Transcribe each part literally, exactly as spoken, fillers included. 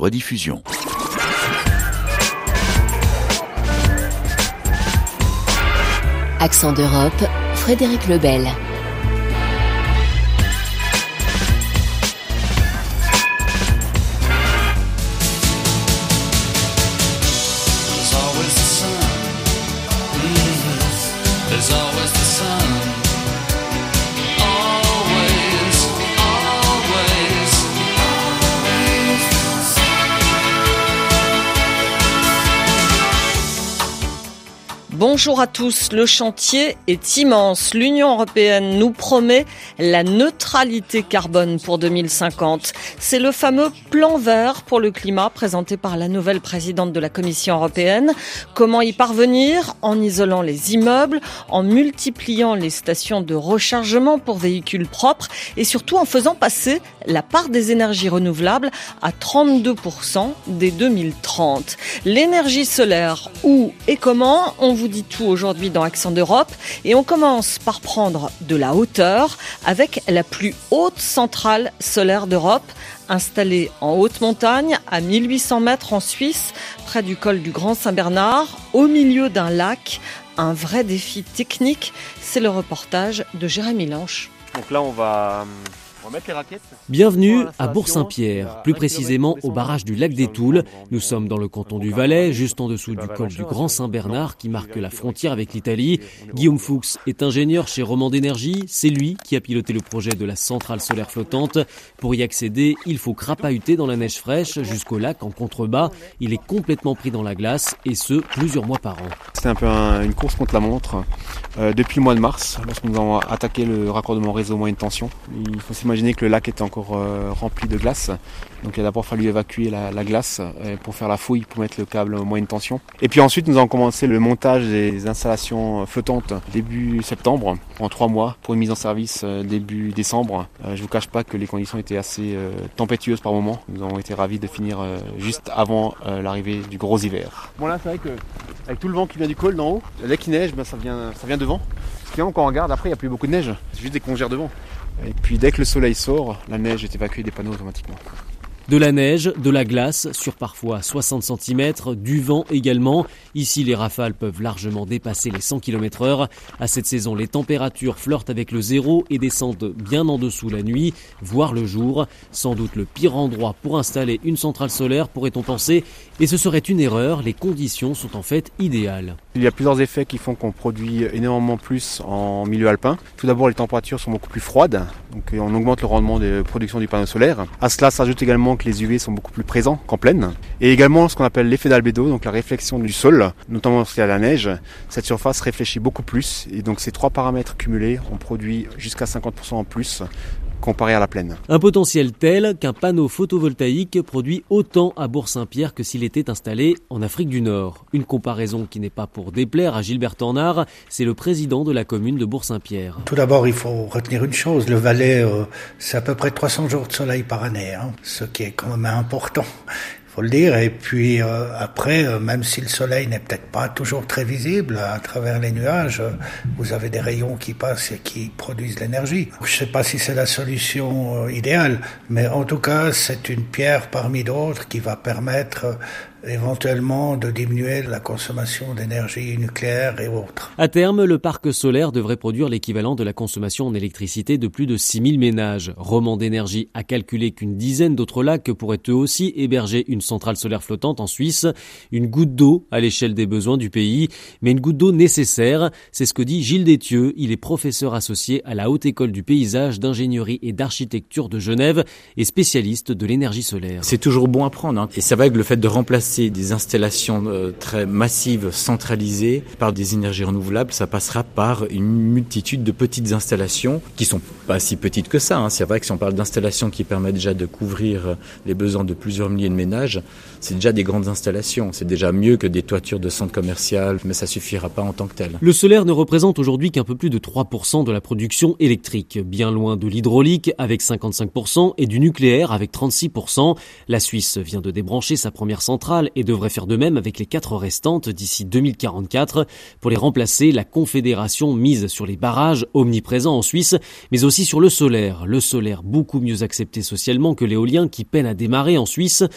rediffusion. Accent d'Europe, Frédéric Lebel. Bonjour à tous, le chantier est immense. L'Union européenne nous promet la neutralité carbone pour deux mille cinquante. C'est le fameux plan vert pour le climat présenté par la nouvelle présidente de la Commission européenne. Comment y parvenir? En isolant les immeubles, en multipliant les stations de rechargement pour véhicules propres et surtout en faisant passer la part des énergies renouvelables à trente-deux pour cent dès deux mille trente. L'énergie solaire, où et comment? On vous dit tout aujourd'hui dans Accent d'Europe et on commence par prendre de la hauteur avec la plus haute centrale solaire d'Europe, installée en haute montagne à mille huit cents mètres en Suisse, près du col du Grand Saint-Bernard, au milieu d'un lac. Un vrai défi technique, c'est le reportage de Jérémy Lanche. Donc là on va... On va mettre les raquettes. Bienvenue à Bourg-Saint-Pierre, plus précisément au barrage du lac des Toules. Nous sommes dans le canton du Valais, juste en dessous du col du Grand Saint-Bernard qui marque la frontière avec l'Italie. Guillaume Fuchs est ingénieur chez Romande Énergie. C'est lui qui a piloté le projet de la centrale solaire flottante. Pour y accéder, il faut crapahuter dans la neige fraîche jusqu'au lac en contrebas. Il est complètement pris dans la glace et ce, plusieurs mois par an. C'était un peu un, une course contre la montre. Euh, depuis le mois de mars, lorsque nous avons attaqué le raccordement réseau moyenne tension, il faut s'imaginer que le lac était encore euh, rempli de glace. Donc il a d'abord fallu évacuer la, la glace euh, pour faire la fouille, pour mettre le câble moyenne tension. Et puis ensuite nous avons commencé le montage des installations flottantes début septembre, en trois mois, pour une mise en service euh, début décembre. Euh, je vous cache pas que les conditions étaient assez euh, tempétueuses par moment. Nous avons été ravis de finir euh, juste avant euh, l'arrivée du gros hiver. Bon là c'est vrai que avec tout le vent qui vient du col d'en haut, dès qu'il neige, ben, ça vient, ça vient devant. Ce qui est quand on regarde, après il n'y a plus beaucoup de neige, c'est juste des congères de vent. Et puis dès que le soleil sort, la neige est évacuée des panneaux automatiquement. De la neige, de la glace, sur parfois soixante centimètres, du vent également. Ici, les rafales peuvent largement dépasser les cent kilomètres heure. À cette saison, les températures flirtent avec le zéro et descendent bien en dessous la nuit, voire le jour. Sans doute le pire endroit pour installer une centrale solaire, pourrait-on penser. Et ce serait une erreur, les conditions sont en fait idéales. Il y a plusieurs effets qui font qu'on produit énormément plus en milieu alpin. Tout d'abord, les températures sont beaucoup plus froides, donc on augmente le rendement de production du panneau solaire. À cela s'ajoute également que les U V sont beaucoup plus présents qu'en plaine. Et également ce qu'on appelle l'effet d'albédo, donc la réflexion du sol, notamment lorsqu'il y a la neige. Cette surface réfléchit beaucoup plus et donc ces trois paramètres cumulés, on produit jusqu'à cinquante pour cent en plus comparé à la plaine. Un potentiel tel qu'un panneau photovoltaïque produit autant à Bourg-Saint-Pierre que s'il était installé en Afrique du Nord. Une comparaison qui n'est pas pour déplaire à Gilbert Tornard, c'est le président de la commune de Bourg-Saint-Pierre. Tout d'abord, il faut retenir une chose, le Valais, euh, c'est à peu près trois cents jours de soleil par année, hein, ce qui est quand même important. Faut le dire. Et puis euh, après, euh, même si le soleil n'est peut-être pas toujours très visible à travers les nuages, euh, vous avez des rayons qui passent et qui produisent de l'énergie. Je ne sais pas si c'est la solution euh, idéale, mais en tout cas, c'est une pierre parmi d'autres qui va permettre euh, éventuellement de diminuer la consommation d'énergie nucléaire et autres. À terme, le parc solaire devrait produire l'équivalent de la consommation en électricité de plus de six mille ménages. Romande Énergie a calculé qu'une dizaine d'autres lacs pourraient eux aussi héberger une centrale solaire flottante en Suisse. Une goutte d'eau à l'échelle des besoins du pays, mais une goutte d'eau nécessaire. C'est ce que dit Gilles Détieux. Il est professeur associé à la Haute École du Paysage, d'Ingénierie et d'Architecture de Genève et spécialiste de l'énergie solaire. C'est toujours bon à prendre, hein. Et c'est vrai que le fait de remplacer des installations euh, très massives, centralisées par des énergies renouvelables, ça passera par une multitude de petites installations qui sont pas si petites que ça, hein. C'est vrai que si on parle d'installations qui permettent déjà de couvrir les besoins de plusieurs milliers de ménages, c'est déjà des grandes installations. C'est déjà mieux que des toitures de centres commerciaux, mais ça suffira pas en tant que tel. Le solaire ne représente aujourd'hui qu'un peu plus de trois pour cent de la production électrique, bien loin de l'hydraulique avec cinquante-cinq pour cent et du nucléaire avec trente-six pour cent. La Suisse vient de débrancher sa première centrale et devrait faire de même avec les quatre restantes d'ici deux mille quarante-quatre. Pour les remplacer, la Confédération mise sur les barrages omniprésents en Suisse, mais aussi sur le solaire. Le solaire beaucoup mieux accepté socialement que l'éolien qui peine à démarrer en Suisse. La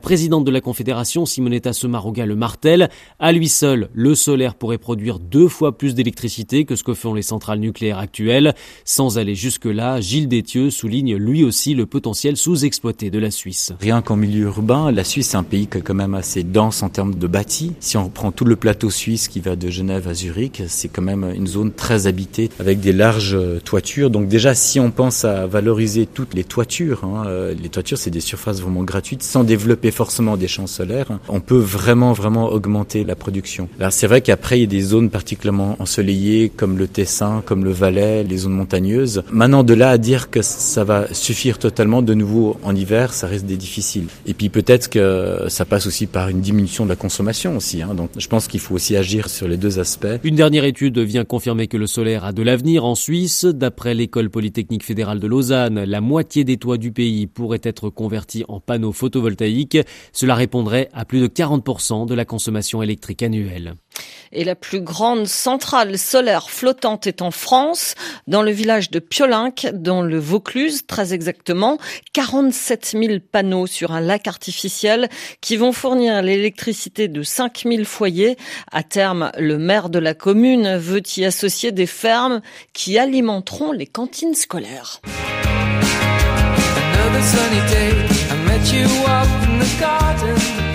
présidente de la Confédération, Simonetta Sommaruga, le martèle. À lui seul, le solaire pourrait produire deux fois plus d'électricité que ce que font les centrales nucléaires actuelles. Sans aller jusque-là, Gilles Détieux souligne lui aussi le potentiel sous-exploité de la Suisse. Rien qu'en milieu urbain, la Suisse est un pays qui est quand même assez dense en termes de bâti. Si on reprend tout le plateau suisse qui va de Genève à Zurich, c'est quand même une zone très habitée avec des larges toitures. Donc déjà, si on pense à valoriser toutes les toitures, hein, euh, les toitures c'est des surfaces vraiment gratuites, sans développer forcément des champs solaires, hein, on peut vraiment vraiment augmenter la production. Alors c'est vrai qu'après il y a des zones particulièrement ensoleillées comme le Tessin, comme le Valais, les zones montagneuses. Maintenant de là à dire que ça va suffire totalement, de nouveau en hiver, ça reste des difficiles. Et puis peut-être que ça passe aussi par une diminution de la consommation aussi. Hein. Donc je pense qu'il faut aussi agir sur les deux aspects. Une dernière étude vient confirmer que le solaire a de l'avenir en Suisse. D'après l'École polytechnique fédérale de Lausanne, la moitié des toits du pays pourraient être convertis en panneaux photovoltaïques. Cela répondrait à plus de quarante pour cent de la consommation électrique annuelle. Et la plus grande centrale solaire flottante est en France, dans le village de Piolinc, dans le Vaucluse, très exactement. quarante-sept mille panneaux sur un lac artificiel qui vont fournir l'électricité de cinq mille foyers. À terme, le maire de la commune veut y associer des fermes qui alimenteront les cantines scolaires. Another sunny day, I met you up in the garden.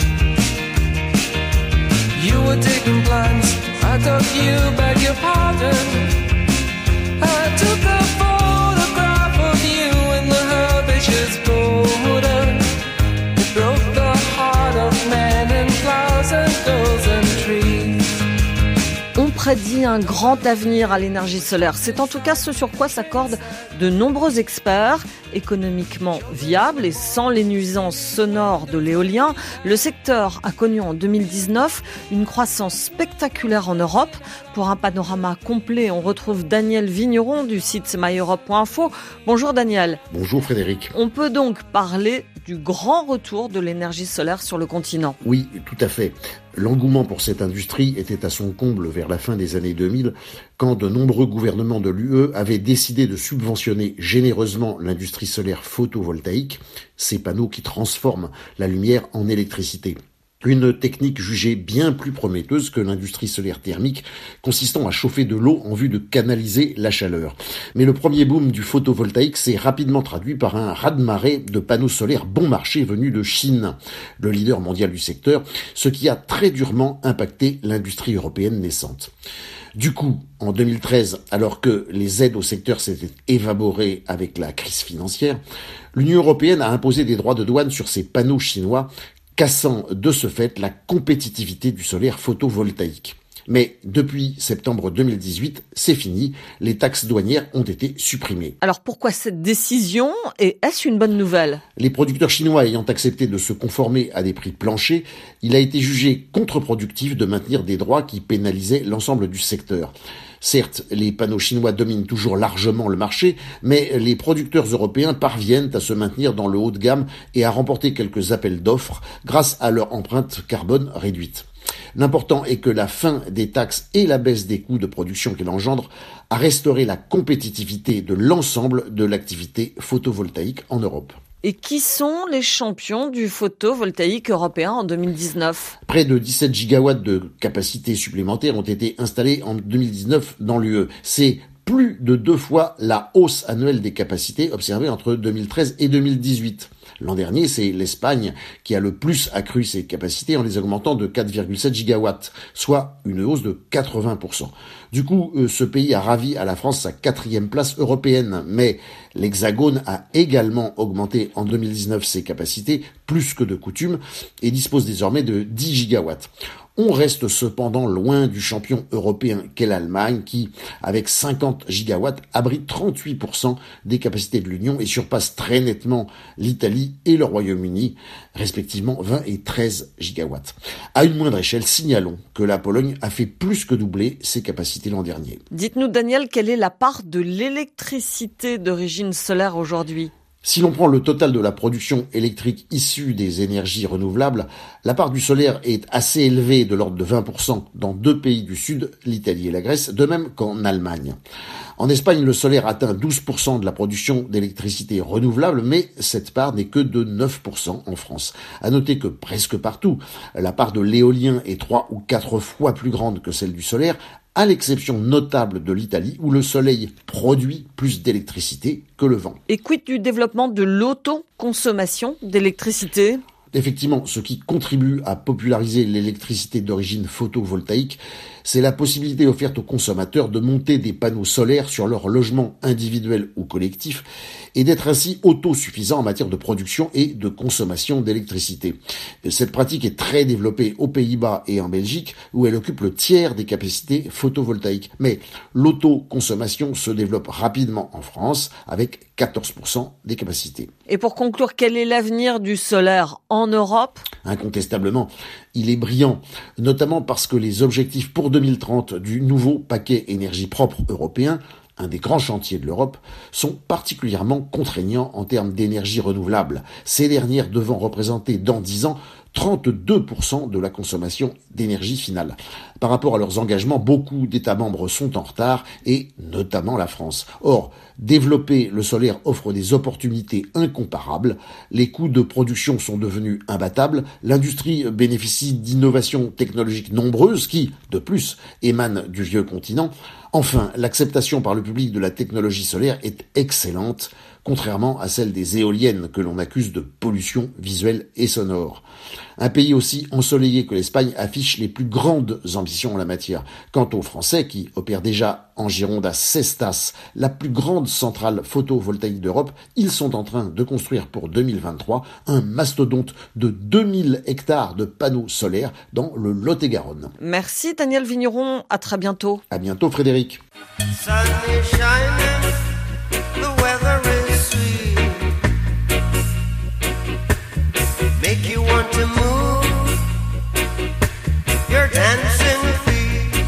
You were taking plans, I thought you beg your pardon. I took a photograph of you in the herbaceous border. It broke the heart of men and flowers and girls and trees. On prédit un grand avenir à l'énergie solaire. C'est en tout cas ce sur quoi s'accordent de nombreux experts. Économiquement viable et sans les nuisances sonores de l'éolien, le secteur a connu en deux mille dix-neuf une croissance spectaculaire en Europe. Pour un panorama complet, on retrouve Daniel Vigneron du site my europe point info. Bonjour Daniel. Bonjour Frédéric. On peut donc parler du grand retour de l'énergie solaire sur le continent. Oui, tout à fait. L'engouement pour cette industrie était à son comble vers la fin des années deux mille, quand de nombreux gouvernements de l'U E avaient décidé de subventionner généreusement l'industrie solaire photovoltaïque, ces panneaux qui transforment la lumière en électricité. Une technique jugée bien plus prometteuse que l'industrie solaire thermique, consistant à chauffer de l'eau en vue de canaliser la chaleur. Mais le premier boom du photovoltaïque s'est rapidement traduit par un raz-de-marée de panneaux solaires bon marché venus de Chine, le leader mondial du secteur, ce qui a très durement impacté l'industrie européenne naissante. Du coup, en deux mille treize, alors que les aides au secteur s'étaient évaporées avec la crise financière, l'Union européenne a imposé des droits de douane sur ces panneaux chinois, cassant de ce fait la compétitivité du solaire photovoltaïque. Mais depuis septembre deux mille dix-huit, c'est fini, les taxes douanières ont été supprimées. Alors pourquoi cette décision et est-ce une bonne nouvelle ? Les producteurs chinois ayant accepté de se conformer à des prix planchers, il a été jugé contre-productif de maintenir des droits qui pénalisaient l'ensemble du secteur. Certes, les panneaux chinois dominent toujours largement le marché, mais les producteurs européens parviennent à se maintenir dans le haut de gamme et à remporter quelques appels d'offres grâce à leur empreinte carbone réduite. L'important est que la fin des taxes et la baisse des coûts de production qu'elle engendre a restauré la compétitivité de l'ensemble de l'activité photovoltaïque en Europe. Et qui sont les champions du photovoltaïque européen en deux mille dix-neuf ? Près de dix-sept gigawatts de capacité supplémentaires ont été installés en deux mille dix-neuf dans l'U E. C'est plus de deux fois la hausse annuelle des capacités observée entre deux mille treize et deux mille dix-huit. L'an dernier, c'est l'Espagne qui a le plus accru ses capacités en les augmentant de quatre virgule sept gigawatts, soit une hausse de quatre-vingts pour cent. Du coup, ce pays a ravi à la France sa quatrième place européenne, mais l'Hexagone a également augmenté en deux mille dix-neuf ses capacités, plus que de coutume, et dispose désormais de dix gigawatts. On reste cependant loin du champion européen qu'est l'Allemagne qui, avec cinquante gigawatts, abrite trente-huit pour cent des capacités de l'Union et surpasse très nettement l'Italie et le Royaume-Uni, respectivement vingt et treize gigawatts. À une moindre échelle, signalons que la Pologne a fait plus que doubler ses capacités l'an dernier. Dites-nous, Daniel, quelle est la part de l'électricité d'origine solaire aujourd'hui ? Si l'on prend le total de la production électrique issue des énergies renouvelables, la part du solaire est assez élevée, de l'ordre de vingt pour cent, dans deux pays du Sud, l'Italie et la Grèce, de même qu'en Allemagne. En Espagne, le solaire atteint douze pour cent de la production d'électricité renouvelable, mais cette part n'est que de neuf pour cent en France. À noter que presque partout, la part de l'éolien est trois ou quatre fois plus grande que celle du solaire, à l'exception notable de l'Italie, où le soleil produit plus d'électricité que le vent. Et quid du développement de l'autoconsommation d'électricité ? Effectivement, ce qui contribue à populariser l'électricité d'origine photovoltaïque, c'est la possibilité offerte aux consommateurs de monter des panneaux solaires sur leur logement individuel ou collectif et d'être ainsi autosuffisants en matière de production et de consommation d'électricité. Cette pratique est très développée aux Pays-Bas et en Belgique, où elle occupe le tiers des capacités photovoltaïques. Mais l'autoconsommation se développe rapidement en France, avec quatorze pour cent des capacités. Et pour conclure, quel est l'avenir du solaire en Europe ? Incontestablement, il est brillant, notamment parce que les objectifs pour deux mille trente du nouveau paquet énergie propre européen, un des grands chantiers de l'Europe, sont particulièrement contraignants en termes d'énergie renouvelable, ces dernières devant représenter dans dix ans trente-deux pour cent de la consommation d'énergie finale. Par rapport à leurs engagements, beaucoup d'États membres sont en retard, et notamment la France. Or, développer le solaire offre des opportunités incomparables. Les coûts de production sont devenus imbattables. L'industrie bénéficie d'innovations technologiques nombreuses qui, de plus, émanent du vieux continent. Enfin, l'acceptation par le public de la technologie solaire est excellente, contrairement à celle des éoliennes que l'on accuse de pollution visuelle et sonore. Un pays aussi ensoleillé que l'Espagne affiche les plus grandes ambitions en la matière. Quant aux Français, qui opèrent déjà en Gironde à Cestas, la plus grande centrale photovoltaïque d'Europe, ils sont en train de construire pour deux mille vingt-trois un mastodonte de deux mille hectares de panneaux solaires dans le Lot-et-Garonne. Merci Daniel Vigneron, à très bientôt. À bientôt Frédéric. Make you want to move your dancing feet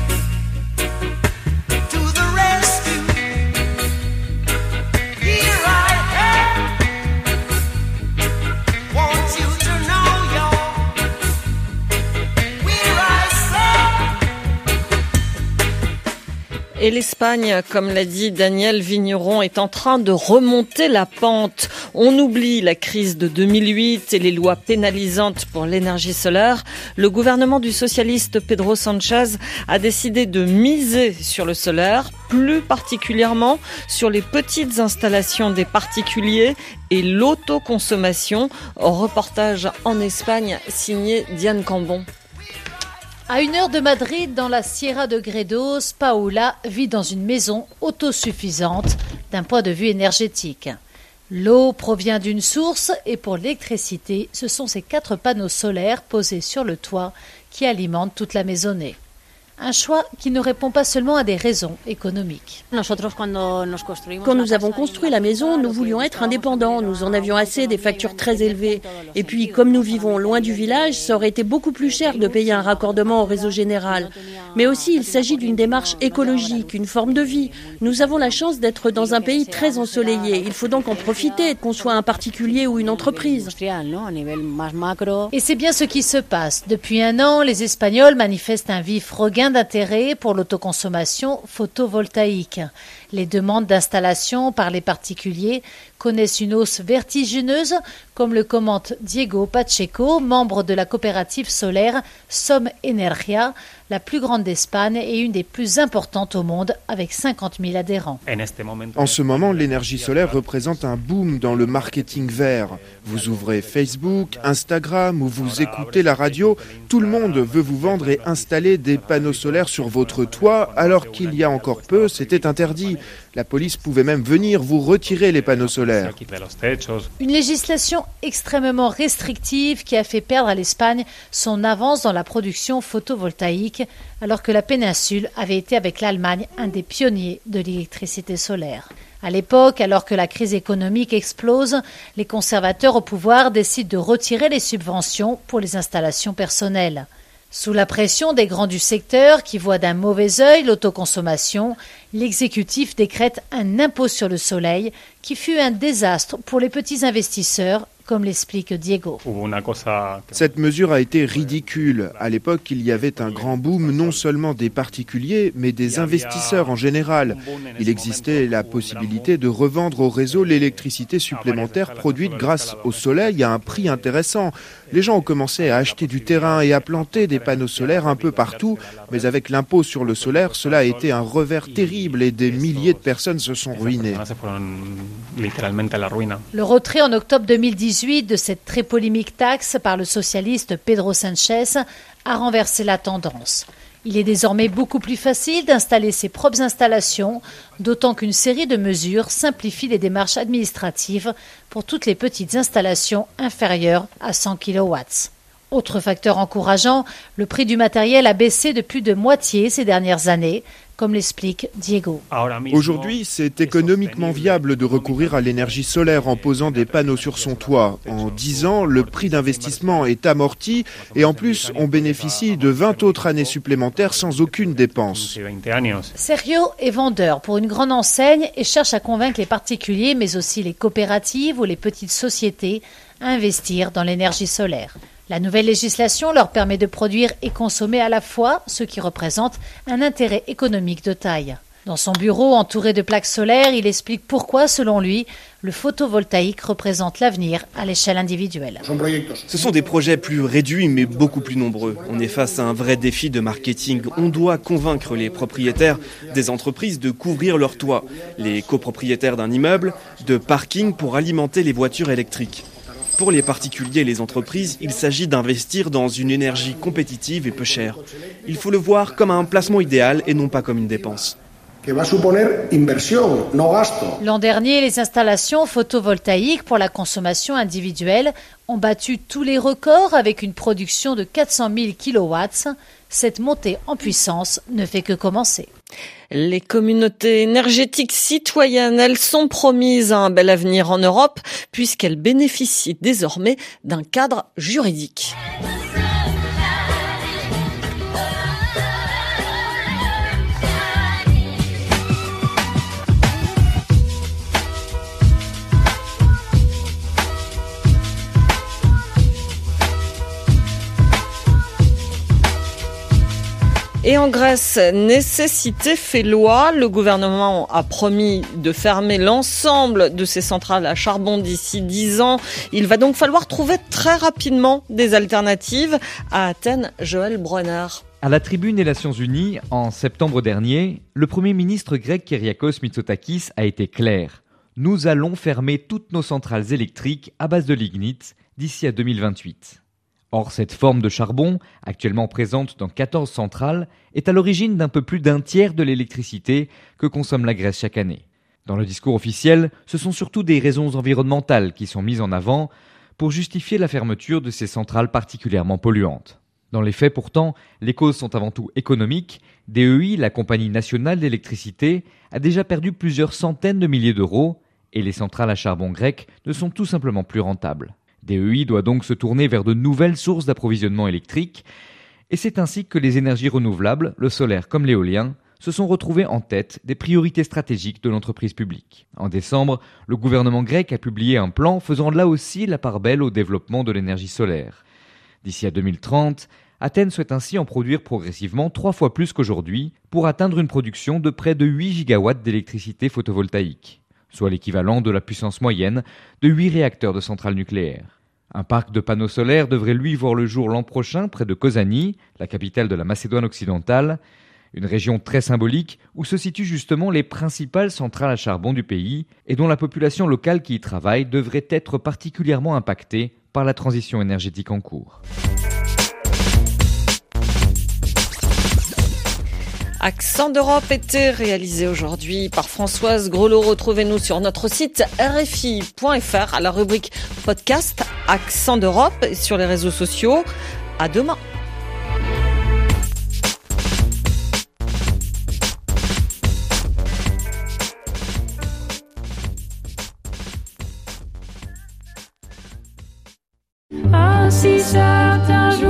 to the rescue. Here I am. Want you to know you're where I say. Et l'Espagne, comme l'a dit Daniel Vigneron, est en train de remonter la pente. On oublie la crise de deux mille huit et les lois pénalisantes pour l'énergie solaire. Le gouvernement du socialiste Pedro Sánchez a décidé de miser sur le solaire, plus particulièrement sur les petites installations des particuliers et l'autoconsommation. Reportage en Espagne signé Diane Cambon. À une heure de Madrid, dans la Sierra de Gredos, Paula vit dans une maison autosuffisante d'un point de vue énergétique. L'eau provient d'une source et pour l'électricité, ce sont ces quatre panneaux solaires posés sur le toit qui alimentent toute la maisonnée. Un choix qui ne répond pas seulement à des raisons économiques. Quand nous avons construit la maison, nous voulions être indépendants. Nous en avions assez des factures très élevées. Et puis, comme nous vivons loin du village, ça aurait été beaucoup plus cher de payer un raccordement au réseau général. Mais aussi, il s'agit d'une démarche écologique, une forme de vie. Nous avons la chance d'être dans un pays très ensoleillé. Il faut donc en profiter, qu'on soit un particulier ou une entreprise. Et c'est bien ce qui se passe. Depuis un an, les Espagnols manifestent un vif regain d'intérêt pour l'autoconsommation photovoltaïque. Les demandes d'installation par les particuliers connaissent une hausse vertigineuse, comme le commente Diego Pacheco, membre de la coopérative solaire Som Energia, la plus grande d'Espagne et une des plus importantes au monde, avec cinquante mille adhérents. En ce moment, l'énergie solaire représente un boom dans le marketing vert. Vous ouvrez Facebook, Instagram ou vous écoutez la radio, tout le monde veut vous vendre et installer des panneaux solaires sur votre toit, alors qu'il y a encore peu, c'était interdit. La police pouvait même venir vous retirer les panneaux solaires. Une législation extrêmement restrictive qui a fait perdre à l'Espagne son avance dans la production photovoltaïque, alors que la péninsule avait été avec l'Allemagne un des pionniers de l'électricité solaire. À l'époque, alors que la crise économique explose, les conservateurs au pouvoir décident de retirer les subventions pour les installations personnelles. Sous la pression des grands du secteur qui voient d'un mauvais œil l'autoconsommation, l'exécutif décrète un impôt sur le soleil qui fut un désastre pour les petits investisseurs comme l'explique Diego. Cette mesure a été ridicule. À l'époque, il y avait un grand boom non seulement des particuliers, mais des investisseurs en général. Il existait la possibilité de revendre au réseau l'électricité supplémentaire produite grâce au soleil à un prix intéressant. Les gens ont commencé à acheter du terrain et à planter des panneaux solaires un peu partout, mais avec l'impôt sur le solaire, cela a été un revers terrible et des milliers de personnes se sont ruinées. Le retrait en octobre deux mille dix-huit de cette très polémique taxe par le socialiste Pedro Sánchez a renversé la tendance. Il est désormais beaucoup plus facile d'installer ses propres installations, d'autant qu'une série de mesures simplifie les démarches administratives pour toutes les petites installations inférieures à cent kilowatts. Autre facteur encourageant, le prix du matériel a baissé de plus de moitié ces dernières années, comme l'explique Diego. Aujourd'hui, c'est économiquement viable de recourir à l'énergie solaire en posant des panneaux sur son toit. En dix ans, le prix d'investissement est amorti et en plus, on bénéficie de vingt autres années supplémentaires sans aucune dépense. Sergio est vendeur pour une grande enseigne et cherche à convaincre les particuliers, mais aussi les coopératives ou les petites sociétés à investir dans l'énergie solaire. La nouvelle législation leur permet de produire et consommer à la fois, ce qui représente un intérêt économique de taille. Dans son bureau entouré de plaques solaires, il explique pourquoi, selon lui, le photovoltaïque représente l'avenir à l'échelle individuelle. Ce sont des projets plus réduits mais beaucoup plus nombreux. On est face à un vrai défi de marketing. On doit convaincre les propriétaires des entreprises de couvrir leurs toits, les copropriétaires d'un immeuble, de parking pour alimenter les voitures électriques. Pour les particuliers et les entreprises, il s'agit d'investir dans une énergie compétitive et peu chère. Il faut le voir comme un placement idéal et non pas comme une dépense. L'an dernier, les installations photovoltaïques pour la consommation individuelle ont battu tous les records avec une production de quatre cent mille kilowatts. Cette montée en puissance ne fait que commencer. Les communautés énergétiques citoyennes, elles sont promises à un bel avenir en Europe puisqu'elles bénéficient désormais d'un cadre juridique. Et en Grèce, nécessité fait loi. Le gouvernement a promis de fermer l'ensemble de ces centrales à charbon d'ici dix ans. Il va donc falloir trouver très rapidement des alternatives. À Athènes, Joël Brunner. À la tribune des Nations Unies, en septembre dernier, le Premier ministre grec Kyriakos Mitsotakis a été clair. Nous allons fermer toutes nos centrales électriques à base de lignite d'ici à deux mille vingt-huit. Or, cette forme de charbon, actuellement présente dans quatorze centrales, est à l'origine d'un peu plus d'un tiers de l'électricité que consomme la Grèce chaque année. Dans le discours officiel, ce sont surtout des raisons environnementales qui sont mises en avant pour justifier la fermeture de ces centrales particulièrement polluantes. Dans les faits pourtant, les causes sont avant tout économiques. D E I, la compagnie nationale d'électricité, a déjà perdu plusieurs centaines de milliers d'euros et les centrales à charbon grecques ne sont tout simplement plus rentables. D E I doit donc se tourner vers de nouvelles sources d'approvisionnement électrique et c'est ainsi que les énergies renouvelables, le solaire comme l'éolien, se sont retrouvées en tête des priorités stratégiques de l'entreprise publique. En décembre, le gouvernement grec a publié un plan faisant là aussi la part belle au développement de l'énergie solaire. D'ici à deux mille trente, Athènes souhaite ainsi en produire progressivement trois fois plus qu'aujourd'hui pour atteindre une production de près de huit gigawatts d'électricité photovoltaïque, soit l'équivalent de la puissance moyenne de huit réacteurs de centrales nucléaires. Un parc de panneaux solaires devrait lui voir le jour l'an prochain près de Kozani, la capitale de la Macédoine occidentale, une région très symbolique où se situent justement les principales centrales à charbon du pays et dont la population locale qui y travaille devrait être particulièrement impactée par la transition énergétique en cours. Accent d'Europe était réalisé aujourd'hui par Françoise Grelot. Retrouvez-nous sur notre site R F I point F R à la rubrique podcast Accent d'Europe et sur les réseaux sociaux. À demain.